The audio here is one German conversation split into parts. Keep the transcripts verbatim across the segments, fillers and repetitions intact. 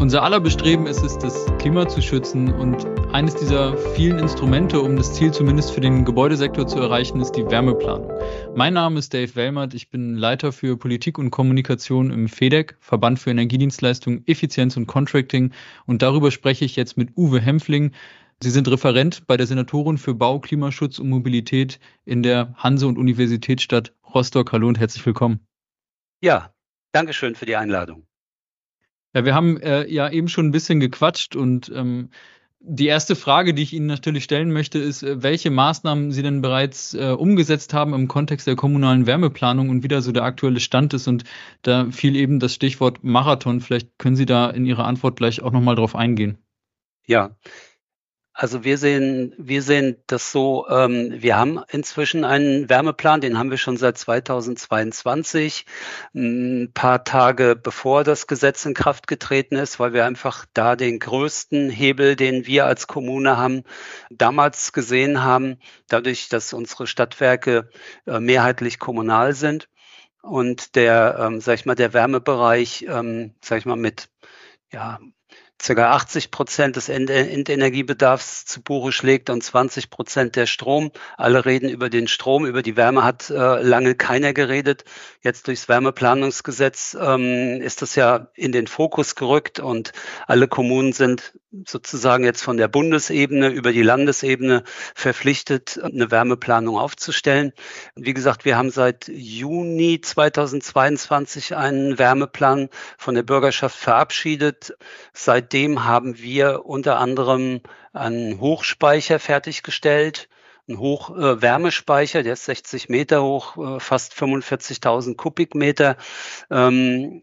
Unser aller Bestreben ist es, das Klima zu schützen, und eines dieser vielen Instrumente, um das Ziel zumindest für den Gebäudesektor zu erreichen, ist die Wärmeplanung. Mein Name ist Dave Wellmert, ich bin Leiter für Politik und Kommunikation im F E D E C, Verband für Energiedienstleistungen, Effizienz und Contracting, und darüber spreche ich jetzt mit Uwe Hempfling. Sie sind Referent bei der Senatorin für Bau, Klimaschutz und Mobilität in der Hanse- und Universitätsstadt Rostock. Hallo und herzlich willkommen. Ja, danke schön für die Einladung. Ja, wir haben äh, ja eben schon ein bisschen gequatscht, und ähm, die erste Frage, die ich Ihnen natürlich stellen möchte, ist, äh, welche Maßnahmen Sie denn bereits äh, umgesetzt haben im Kontext der kommunalen Wärmeplanung und wie da so der aktuelle Stand ist. Und da fiel eben das Stichwort Marathon. Vielleicht können Sie da in Ihrer Antwort gleich auch nochmal drauf eingehen. Ja, also wir sehen, wir sehen das so, ähm, wir haben inzwischen einen Wärmeplan, den haben wir schon seit zweitausendzweiundzwanzig, ein paar Tage bevor das Gesetz in Kraft getreten ist, weil wir einfach da den größten Hebel, den wir als Kommune haben, damals gesehen haben, dadurch, dass unsere Stadtwerke äh, mehrheitlich kommunal sind und der, ähm, sag ich mal, der Wärmebereich, ähm, sag ich mal, mit ja, circa achtzig Prozent des Endenergiebedarfs zu Buche schlägt und zwanzig Prozent der Strom. Alle reden über den Strom, über die Wärme hat äh, lange keiner geredet. Jetzt durchs Wärmeplanungsgesetz ähm, ist das ja in den Fokus gerückt, und alle Kommunen sind sozusagen jetzt von der Bundesebene über die Landesebene verpflichtet, eine Wärmeplanung aufzustellen. Wie gesagt, wir haben seit Juni zweitausendzweiundzwanzig einen Wärmeplan von der Bürgerschaft verabschiedet. Seitdem haben wir unter anderem einen Hochspeicher fertiggestellt, einen Hochwärmespeicher, äh, der ist sechzig Meter hoch, äh, fast fünfundvierzigtausend Kubikmeter. Ähm,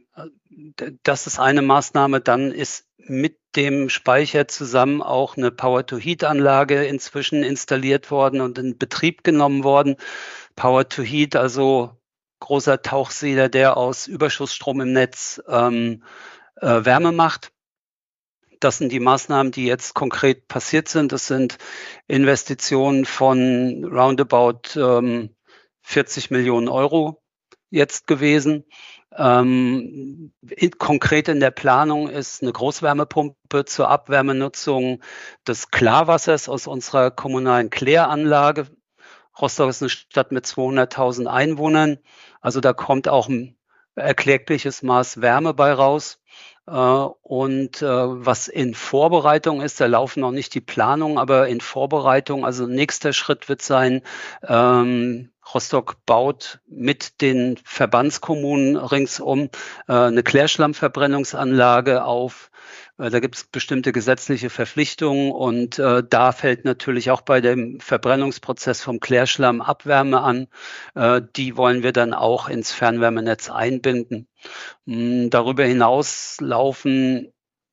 das ist eine Maßnahme. Dann ist mit dem Speicher zusammen auch eine Power-to-Heat-Anlage inzwischen installiert worden und in Betrieb genommen worden. Power-to-Heat, also großer Tauchsieder, der aus Überschussstrom im Netz ähm, äh, Wärme macht. Das sind die Maßnahmen, die jetzt konkret passiert sind. Das sind Investitionen von roundabout ähm, vierzig Millionen Euro jetzt gewesen. Ähm, in, konkret in der Planung ist eine Großwärmepumpe zur Abwärmenutzung des Klarwassers aus unserer kommunalen Kläranlage. Rostock ist eine Stadt mit zweihunderttausend Einwohnern. Also da kommt auch ein erkleckliches Maß Wärme bei raus. Und äh, was in Vorbereitung ist, da laufen noch nicht die Planungen, aber in Vorbereitung, also nächster Schritt wird sein, ähm, Rostock baut mit den Verbandskommunen ringsum äh, eine Klärschlammverbrennungsanlage auf. Äh, da gibt es bestimmte gesetzliche Verpflichtungen, und äh, da fällt natürlich auch bei dem Verbrennungsprozess vom Klärschlamm Abwärme an. Äh, die wollen wir dann auch ins Fernwärmenetz einbinden. Darüber hinaus laufen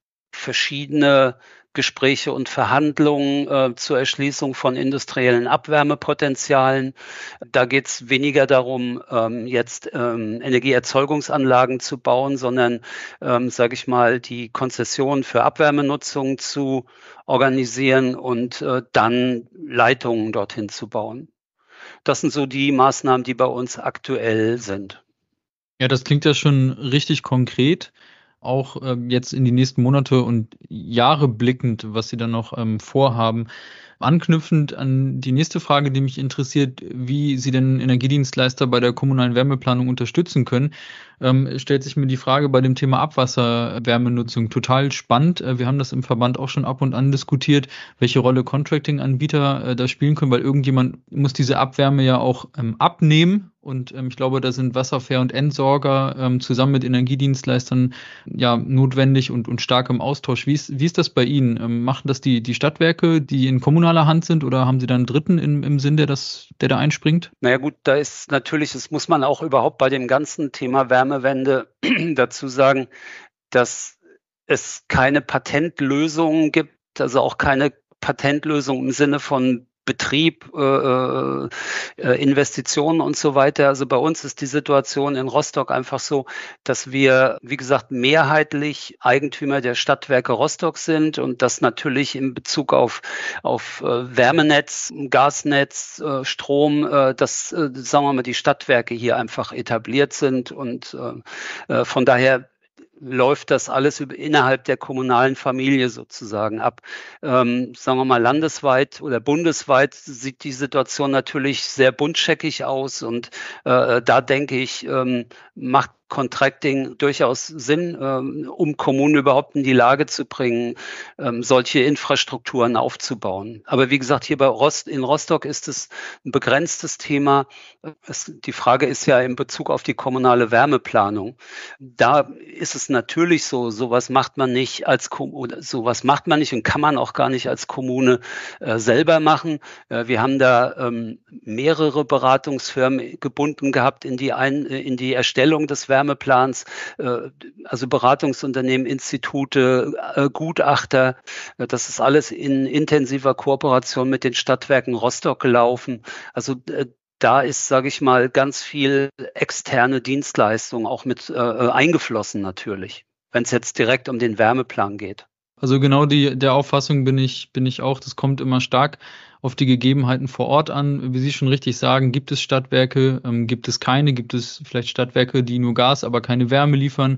verschiedene Gespräche und Verhandlungen äh, zur Erschließung von industriellen Abwärmepotenzialen. Da geht es weniger darum, ähm, jetzt ähm, Energieerzeugungsanlagen zu bauen, sondern, ähm, sage ich mal, die Konzession für Abwärmenutzung zu organisieren und äh, dann Leitungen dorthin zu bauen. Das sind so die Maßnahmen, die bei uns aktuell sind. Ja, das klingt ja schon richtig konkret, auch ähm, jetzt in die nächsten Monate und Jahre blickend, was Sie dann noch ähm, vorhaben. Anknüpfend an die nächste Frage, die mich interessiert, wie Sie denn Energiedienstleister bei der kommunalen Wärmeplanung unterstützen können, ähm, stellt sich mir die Frage bei dem Thema Abwasserwärmenutzung total spannend. Äh, wir haben das im Verband auch schon ab und an diskutiert, welche Rolle Contracting-Anbieter äh, da spielen können, weil irgendjemand muss diese Abwärme ja auch ähm, abnehmen. Und ähm, ich glaube, da sind Wasserfair und Entsorger ähm, zusammen mit Energiedienstleistern ja notwendig und, und stark im Austausch. Wie ist, wie ist das bei Ihnen? Ähm, machen das die, die Stadtwerke, die in kommunaler Hand sind, oder haben Sie da einen Dritten im, im Sinn, der das, der da einspringt? Naja gut, da ist natürlich, das muss man auch überhaupt bei dem ganzen Thema Wärmewende dazu sagen, dass es keine Patentlösungen gibt, also auch keine Patentlösung im Sinne von Betrieb, äh, äh, Investitionen und so weiter. Also bei uns ist die Situation in Rostock einfach so, dass wir, wie gesagt, mehrheitlich Eigentümer der Stadtwerke Rostock sind, und das natürlich in Bezug auf, auf äh, Wärmenetz, Gasnetz, äh, Strom, äh, dass, äh, sagen wir mal, die Stadtwerke hier einfach etabliert sind, und äh, von daher läuft das alles über, innerhalb der kommunalen Familie sozusagen ab. Ähm, sagen wir mal, landesweit oder bundesweit sieht die Situation natürlich sehr buntscheckig aus und äh, da denke ich, ähm, macht Contracting durchaus Sinn, ähm, um Kommunen überhaupt in die Lage zu bringen, ähm, solche Infrastrukturen aufzubauen. Aber wie gesagt, hier bei Rost, in Rostock ist es ein begrenztes Thema. Es, die Frage ist ja in Bezug auf die kommunale Wärmeplanung. Da ist es natürlich so, sowas macht man nicht als Kommune, sowas macht man nicht und kann man auch gar nicht als Kommune äh, selber machen. Äh, wir haben da ähm, mehrere Beratungsfirmen gebunden gehabt in die, ein, in die Erstellung des Wärmeplans, äh, also Beratungsunternehmen, Institute, äh, Gutachter. Äh, das ist alles in intensiver Kooperation mit den Stadtwerken Rostock gelaufen. Also äh, da ist, sage ich mal, ganz viel externe Dienstleistung auch mit äh, eingeflossen natürlich, wenn es jetzt direkt um den Wärmeplan geht. Also genau die, der Auffassung bin ich, bin ich auch. Das kommt immer stark auf die Gegebenheiten vor Ort an. Wie Sie schon richtig sagen, gibt es Stadtwerke, ähm, gibt es keine, gibt es vielleicht Stadtwerke, die nur Gas, aber keine Wärme liefern.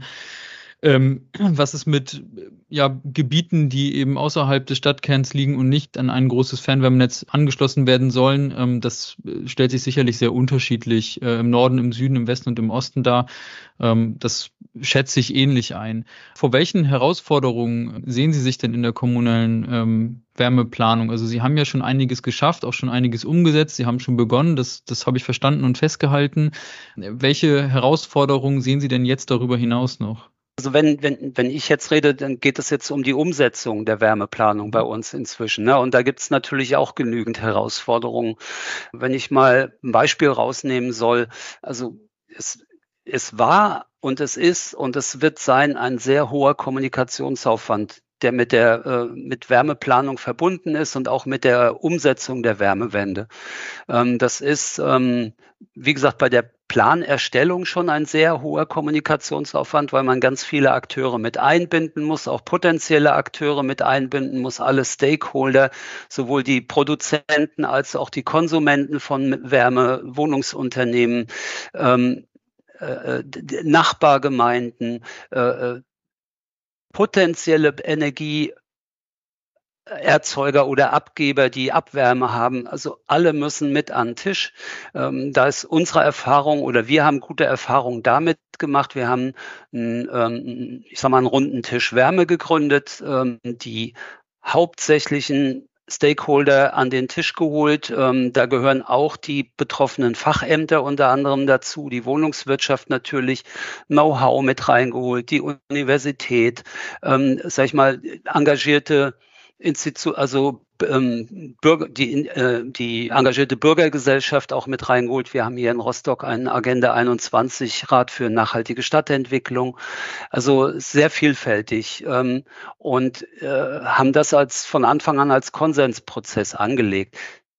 Ähm, was ist mit ja, Gebieten, die eben außerhalb des Stadtkerns liegen und nicht an ein großes Fernwärmenetz angeschlossen werden sollen? Ähm, das stellt sich sicherlich sehr unterschiedlich äh, im Norden, im Süden, im Westen und im Osten dar. Ähm, das schätze ich ähnlich ein. Vor welchen Herausforderungen sehen Sie sich denn in der kommunalen ähm, Wärmeplanung? Also Sie haben ja schon einiges geschafft, auch schon einiges umgesetzt. Sie haben schon begonnen, das, das habe ich verstanden und festgehalten. Welche Herausforderungen sehen Sie denn jetzt darüber hinaus noch? Also wenn, wenn, wenn ich jetzt rede, dann geht es jetzt um die Umsetzung der Wärmeplanung bei uns inzwischen. Ne? Und da gibt es natürlich auch genügend Herausforderungen. Wenn ich mal ein Beispiel rausnehmen soll, also es, es war und es ist und es wird sein ein sehr hoher Kommunikationsaufwand, der mit der äh, mit Wärmeplanung verbunden ist und auch mit der Umsetzung der Wärmewende. Ähm, das ist, ähm, wie gesagt, bei der Planerstellung schon ein sehr hoher Kommunikationsaufwand, weil man ganz viele Akteure mit einbinden muss, auch potenzielle Akteure mit einbinden muss, alle Stakeholder, sowohl die Produzenten als auch die Konsumenten von Wärme, Wohnungsunternehmen, ähm, äh, Nachbargemeinden, äh, potenzielle Energie Erzeuger oder Abgeber, die Abwärme haben. Also alle müssen mit an den Tisch. Ähm, da ist unsere Erfahrung oder wir haben gute Erfahrungen damit gemacht. Wir haben, einen, ähm, ich sag mal, einen runden Tisch Wärme gegründet, ähm, die hauptsächlichen Stakeholder an den Tisch geholt. Ähm, da gehören auch die betroffenen Fachämter unter anderem dazu, die Wohnungswirtschaft natürlich, Know-how mit reingeholt, die Universität, ähm, sag ich mal, engagierte Institu also ähm, Bürger, die, äh, die engagierte Bürgergesellschaft auch mit reingeholt. Wir haben hier in Rostock einen Agenda einundzwanzig Rat für nachhaltige Stadtentwicklung. Also sehr vielfältig ähm, und äh, haben das als von Anfang an als Konsensprozess angelegt.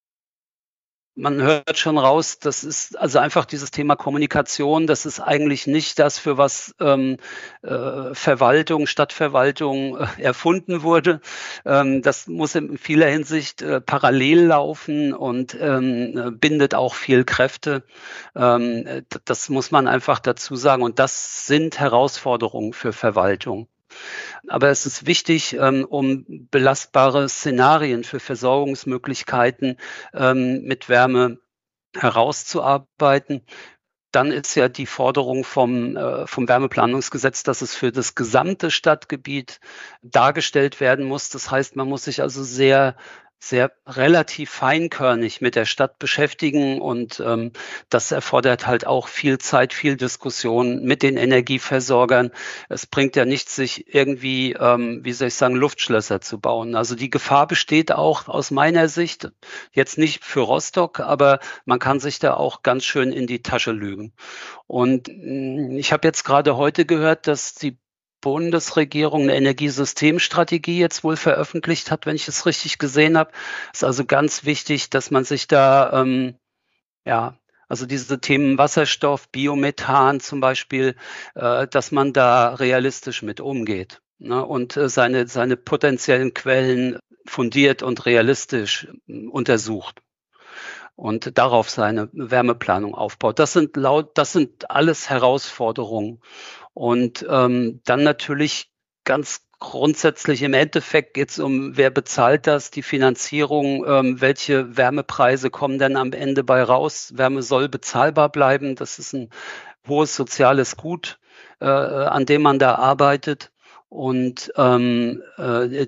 Man hört schon raus, das ist also einfach dieses Thema Kommunikation, das ist eigentlich nicht das, für was ähm, äh, Verwaltung, Stadtverwaltung äh, erfunden wurde. Ähm, das muss in vieler Hinsicht äh, parallel laufen und ähm, bindet auch viel Kräfte. Ähm, das muss man einfach dazu sagen. Und das sind Herausforderungen für Verwaltung. Aber es ist wichtig, ähm, um belastbare Szenarien für Versorgungsmöglichkeiten ähm, mit Wärme herauszuarbeiten. Dann ist ja die Forderung vom, äh, vom Wärmeplanungsgesetz, dass es für das gesamte Stadtgebiet dargestellt werden muss. Das heißt, man muss sich also sehr sehr relativ feinkörnig mit der Stadt beschäftigen und ähm, das erfordert halt auch viel Zeit, viel Diskussion mit den Energieversorgern. Es bringt ja nichts, sich irgendwie, ähm, wie soll ich sagen, Luftschlösser zu bauen. Also die Gefahr besteht auch aus meiner Sicht, jetzt nicht für Rostock, aber man kann sich da auch ganz schön in die Tasche lügen. Und mh, ich habe jetzt gerade heute gehört, dass die Bundesregierung eine Energiesystemstrategie jetzt wohl veröffentlicht hat, wenn ich es richtig gesehen habe. Ist also ganz wichtig, dass man sich da, ähm, ja, also diese Themen Wasserstoff, Biomethan zum Beispiel, äh, dass man da realistisch mit umgeht, ne, und äh, seine, seine potenziellen Quellen fundiert und realistisch äh, untersucht und darauf seine Wärmeplanung aufbaut. Das sind laut, das sind alles Herausforderungen. Und ähm, dann natürlich ganz grundsätzlich im Endeffekt geht es um, wer bezahlt das, die Finanzierung, ähm, welche Wärmepreise kommen denn am Ende bei raus. Wärme soll bezahlbar bleiben. Das ist ein hohes soziales Gut, äh, an dem man da arbeitet. Und ähm, äh,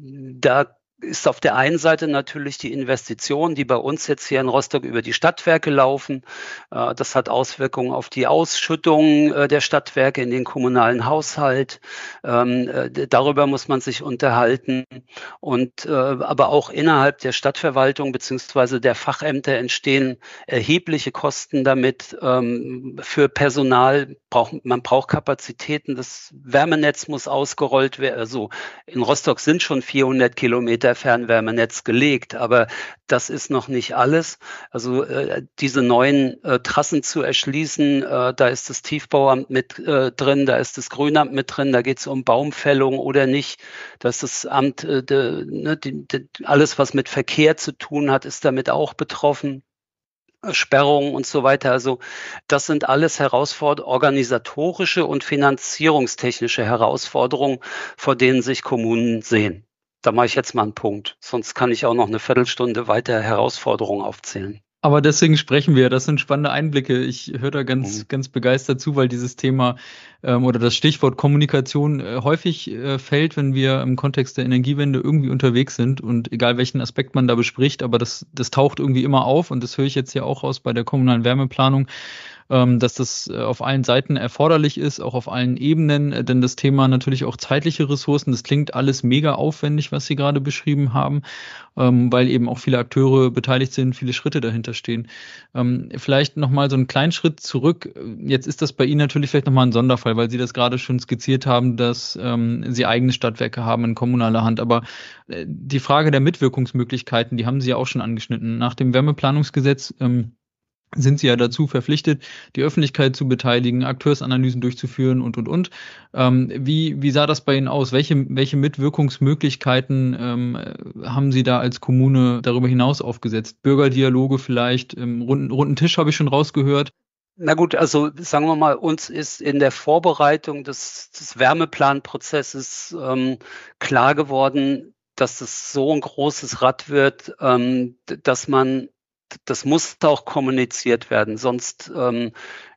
da ist auf der einen Seite natürlich die Investition, die bei uns jetzt hier in Rostock über die Stadtwerke laufen. Äh, das hat Auswirkungen auf die Ausschüttung äh, der Stadtwerke in den kommunalen Haushalt. Ähm, äh, darüber muss man sich unterhalten. Und äh, aber auch innerhalb der Stadtverwaltung beziehungsweise der Fachämter entstehen erhebliche Kosten damit. Ähm, für Personal braucht man braucht Kapazitäten. Das Wärmenetz muss ausgerollt werden. Also in Rostock sind schon vierhundert Kilometer Fernwärmenetz gelegt, aber das ist noch nicht alles. Also äh, diese neuen äh, Trassen zu erschließen, äh, da ist das Tiefbauamt mit äh, drin, da ist das Grünamt mit drin, da geht es um Baumfällung oder nicht. Da ist das Amt, äh, de, ne, die, de, alles was mit Verkehr zu tun hat, ist damit auch betroffen. Sperrungen und so weiter. Also das sind alles Herausforderungen, organisatorische und finanzierungstechnische Herausforderungen, vor denen sich Kommunen sehen. Da mache ich jetzt mal einen Punkt. Sonst kann ich auch noch eine Viertelstunde weiter Herausforderungen aufzählen. Aber deswegen sprechen wir. Das sind spannende Einblicke. Ich höre da ganz, mhm. ganz begeistert zu, weil dieses Thema ähm, oder das Stichwort Kommunikation äh, häufig äh, fällt, wenn wir im Kontext der Energiewende irgendwie unterwegs sind und egal welchen Aspekt man da bespricht, aber das, das taucht irgendwie immer auf und das höre ich jetzt ja auch raus bei der kommunalen Wärmeplanung, ähm, dass das äh, auf allen Seiten erforderlich ist, auch auf allen Ebenen, äh, denn das Thema natürlich auch zeitliche Ressourcen, das klingt alles mega aufwendig, was Sie gerade beschrieben haben, ähm, weil eben auch viele Akteure beteiligt sind, viele Schritte dahinter stehen. Ähm, vielleicht nochmal so einen kleinen Schritt zurück. Jetzt ist das bei Ihnen natürlich vielleicht nochmal ein Sonderfall, weil Sie das gerade schon skizziert haben, dass ähm, Sie eigene Stadtwerke haben in kommunaler Hand. Aber äh, die Frage der Mitwirkungsmöglichkeiten, die haben Sie ja auch schon angeschnitten. Nach dem Wärmeplanungsgesetz ähm, sind sie ja dazu verpflichtet, die Öffentlichkeit zu beteiligen, Akteursanalysen durchzuführen und, und, und. Ähm, wie, wie sah das bei Ihnen aus? Welche, welche Mitwirkungsmöglichkeiten ähm, haben Sie da als Kommune darüber hinaus aufgesetzt? Bürgerdialoge vielleicht, ähm, runden, runden Tisch habe ich schon rausgehört. Na gut, also sagen wir mal, uns ist in der Vorbereitung des, des Wärmeplanprozesses ähm, klar geworden, dass es so ein großes Rad wird, ähm, dass man das muss auch kommuniziert werden, sonst, ähm,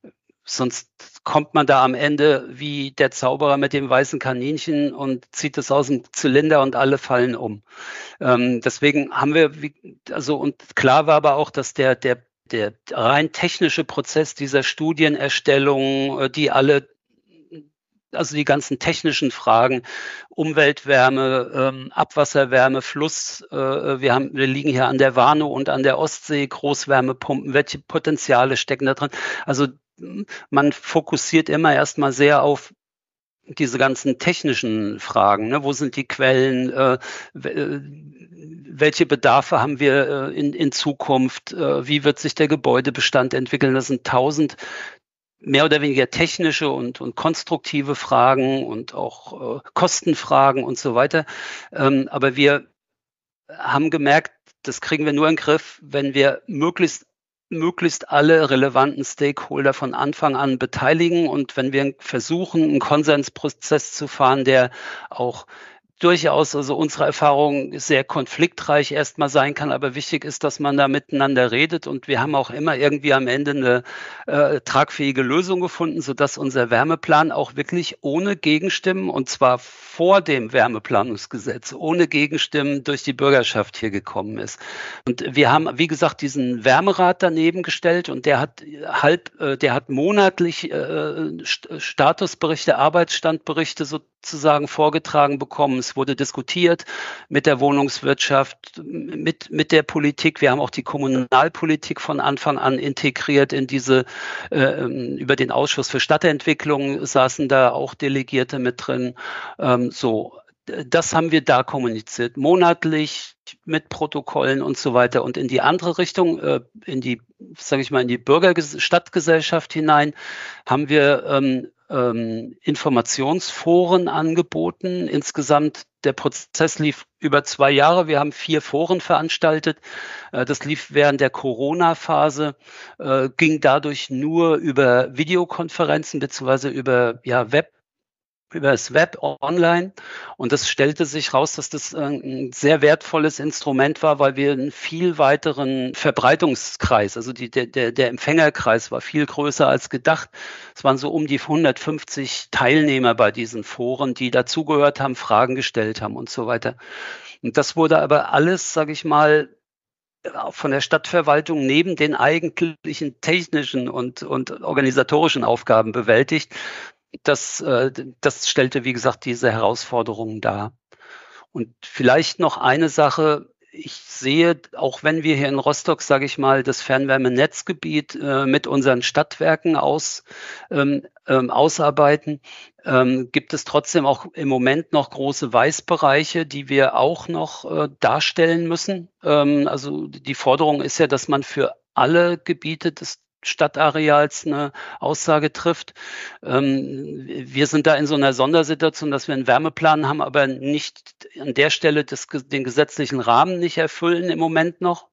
sonst kommt man da am Ende wie der Zauberer mit dem weißen Kaninchen und zieht es aus dem Zylinder und alle fallen um. Ähm, deswegen haben wir, wie, also und klar war aber auch, dass der, der, der rein technische Prozess dieser Studienerstellung, die alle also die ganzen technischen Fragen, Umweltwärme, ähm, Abwasserwärme, Fluss, äh, wir haben, wir liegen hier an der Warnow und an der Ostsee, Großwärmepumpen, welche Potenziale stecken da drin? Also man fokussiert immer erstmal sehr auf diese ganzen technischen Fragen, ne? Wo sind die Quellen, äh, welche Bedarfe haben wir äh, in, in Zukunft, äh, wie wird sich der Gebäudebestand entwickeln? Das sind tausend mehr oder weniger technische und, und konstruktive Fragen und auch äh, Kostenfragen und so weiter. Ähm, aber wir haben gemerkt, das kriegen wir nur in den Griff, wenn wir möglichst möglichst alle relevanten Stakeholder von Anfang an beteiligen und wenn wir versuchen, einen Konsensprozess zu fahren, der auch durchaus, also unsere Erfahrung sehr konfliktreich erstmal sein kann, aber wichtig ist, dass man da miteinander redet und wir haben auch immer irgendwie am Ende eine äh, tragfähige Lösung gefunden, sodass unser Wärmeplan auch wirklich ohne Gegenstimmen und zwar vor dem Wärmeplanungsgesetz, ohne Gegenstimmen durch die Bürgerschaft hier gekommen ist. Und wir haben, wie gesagt, diesen Wärmerat daneben gestellt und der hat halb, äh, der hat monatlich äh, Statusberichte, Arbeitsstandberichte sozusagen vorgetragen bekommen. Es wurde diskutiert mit der Wohnungswirtschaft, mit, mit der Politik. Wir haben auch die Kommunalpolitik von Anfang an integriert in diese, äh, über den Ausschuss für Stadtentwicklung saßen da auch Delegierte mit drin. Ähm, so, das haben wir da kommuniziert, monatlich mit Protokollen und so weiter. Und in die andere Richtung, äh, in die, sage ich mal, in die Bürgerstadtgesellschaft hinein, haben wir ähm, ähm, Informationsforen angeboten. Insgesamt der Prozess lief über zwei Jahre. Wir haben vier Foren veranstaltet. Äh, das lief während der Corona-Phase, äh, ging dadurch nur über Videokonferenzen beziehungsweise über ja, Web. über das Web online, und das stellte sich raus, dass das ein sehr wertvolles Instrument war, weil wir einen viel weiteren Verbreitungskreis, also die, der, der Empfängerkreis war viel größer als gedacht. Es waren so um die hundertfünfzig Teilnehmer bei diesen Foren, die dazugehört haben, Fragen gestellt haben und so weiter. Und das wurde aber alles, sage ich mal, von der Stadtverwaltung neben den eigentlichen technischen und, und organisatorischen Aufgaben bewältigt. Das, das stellte, wie gesagt, diese Herausforderungen dar. Und vielleicht noch eine Sache. Ich sehe, auch wenn wir hier in Rostock, sage ich mal, das Fernwärmenetzgebiet äh, mit unseren Stadtwerken aus, ähm, ähm, ausarbeiten, ähm, gibt es trotzdem auch im Moment noch große Weißbereiche, die wir auch noch äh, darstellen müssen. Ähm, also die Forderung ist ja, dass man für alle Gebiete des Stadtareals eine Aussage trifft. Ähm, wir sind da in so einer Sondersituation, dass wir einen Wärmeplan haben, aber nicht an der Stelle das, den gesetzlichen Rahmen nicht erfüllen im Moment noch.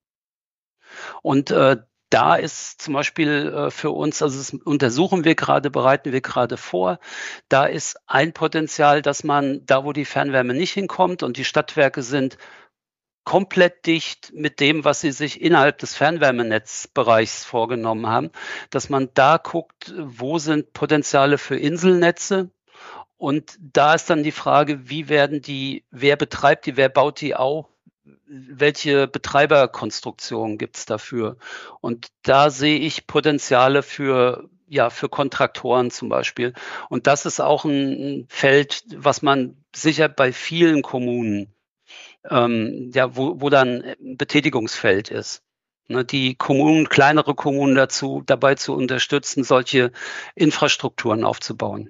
Und äh, da ist zum Beispiel äh, für uns, also das untersuchen wir gerade, bereiten wir gerade vor, da ist ein Potenzial, dass man da, wo die Fernwärme nicht hinkommt und die Stadtwerke sind komplett dicht mit dem, was sie sich innerhalb des Fernwärmenetzbereichs vorgenommen haben, dass man da guckt, wo sind Potenziale für Inselnetze. Und da ist dann die Frage, wie werden die, wer betreibt die, wer baut die auf, welche Betreiberkonstruktionen gibt es dafür? Und da sehe ich Potenziale für ja, für Kontraktoren zum Beispiel. Und das ist auch ein Feld, was man sicher bei vielen Kommunen Ähm, ja, wo, wo dann ein Betätigungsfeld ist. Ne, die Kommunen, kleinere Kommunen dazu, dabei zu unterstützen, solche Infrastrukturen aufzubauen.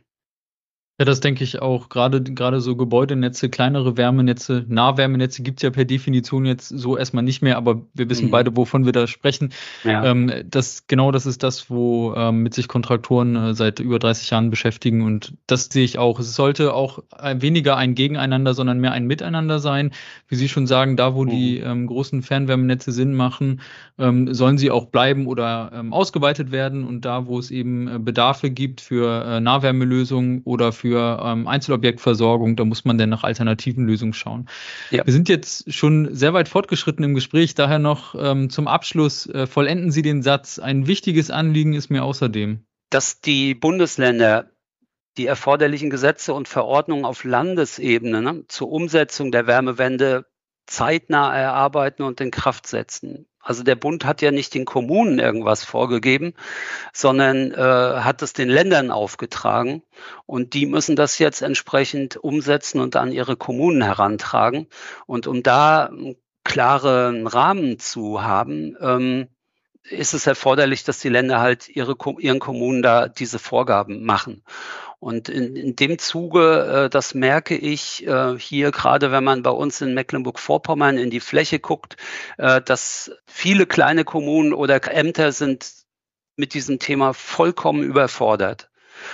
Ja, das denke ich auch. Gerade, gerade so Gebäudenetze, kleinere Wärmenetze, Nahwärmenetze gibt es ja per Definition jetzt so erstmal nicht mehr, aber wir wissen mhm. beide, wovon wir da sprechen. Ja. Ähm, das, genau das ist das, wo ähm, mit sich Kontraktoren äh, seit über dreißig Jahren beschäftigen, und das sehe ich auch. Es sollte auch weniger ein Gegeneinander, sondern mehr ein Miteinander sein. Wie Sie schon sagen, da, wo mhm. die ähm, großen Fernwärmenetze Sinn machen, ähm, sollen sie auch bleiben oder ähm, ausgeweitet werden, und da, wo es eben äh, Bedarfe gibt für äh, Nahwärmelösungen oder für für ähm, Einzelobjektversorgung, da muss man dann nach alternativen Lösungen schauen. Ja. Wir sind jetzt schon sehr weit fortgeschritten im Gespräch, daher noch ähm, zum Abschluss, äh, vollenden Sie den Satz. Ein wichtiges Anliegen ist mir außerdem, dass die Bundesländer die erforderlichen Gesetze und Verordnungen auf Landesebene ne, zur Umsetzung der Wärmewende zeitnah erarbeiten und in Kraft setzen. Also der Bund hat ja nicht den Kommunen irgendwas vorgegeben, sondern äh, hat es den Ländern aufgetragen, und die müssen das jetzt entsprechend umsetzen und an ihre Kommunen herantragen. Und um da einen klaren Rahmen zu haben, ähm, ist es erforderlich, dass die Länder halt ihre, ihren Kommunen da diese Vorgaben machen. Und in, in dem Zuge, äh, das merke ich äh, hier gerade, wenn man bei uns in Mecklenburg-Vorpommern in die Fläche guckt, äh, dass viele kleine Kommunen oder Ämter sind mit diesem Thema vollkommen überfordert.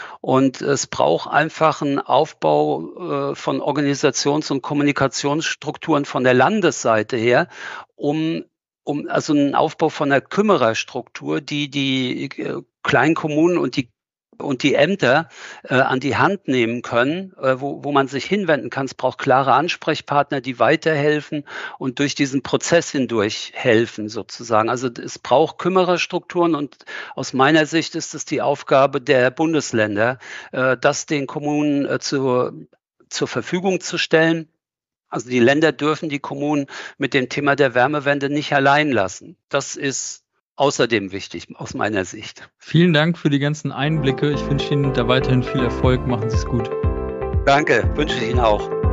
Und es braucht einfach einen Aufbau äh, von Organisations- und Kommunikationsstrukturen von der Landesseite her, um um also einen Aufbau von einer Kümmererstruktur, die die äh, Kleinkommunen und die und die Ämter äh, an die Hand nehmen können, äh, wo, wo man sich hinwenden kann. Es braucht klare Ansprechpartner, die weiterhelfen und durch diesen Prozess hindurch helfen sozusagen. Also es braucht Kümmererstrukturen, und aus meiner Sicht ist es die Aufgabe der Bundesländer, äh, das den Kommunen äh, zur, zur Verfügung zu stellen. Also die Länder dürfen die Kommunen mit dem Thema der Wärmewende nicht allein lassen. Das ist außerdem wichtig aus meiner Sicht. Vielen Dank für die ganzen Einblicke. Ich wünsche Ihnen da weiterhin viel Erfolg. Machen Sie es gut. Danke, wünsche ich Ihnen auch.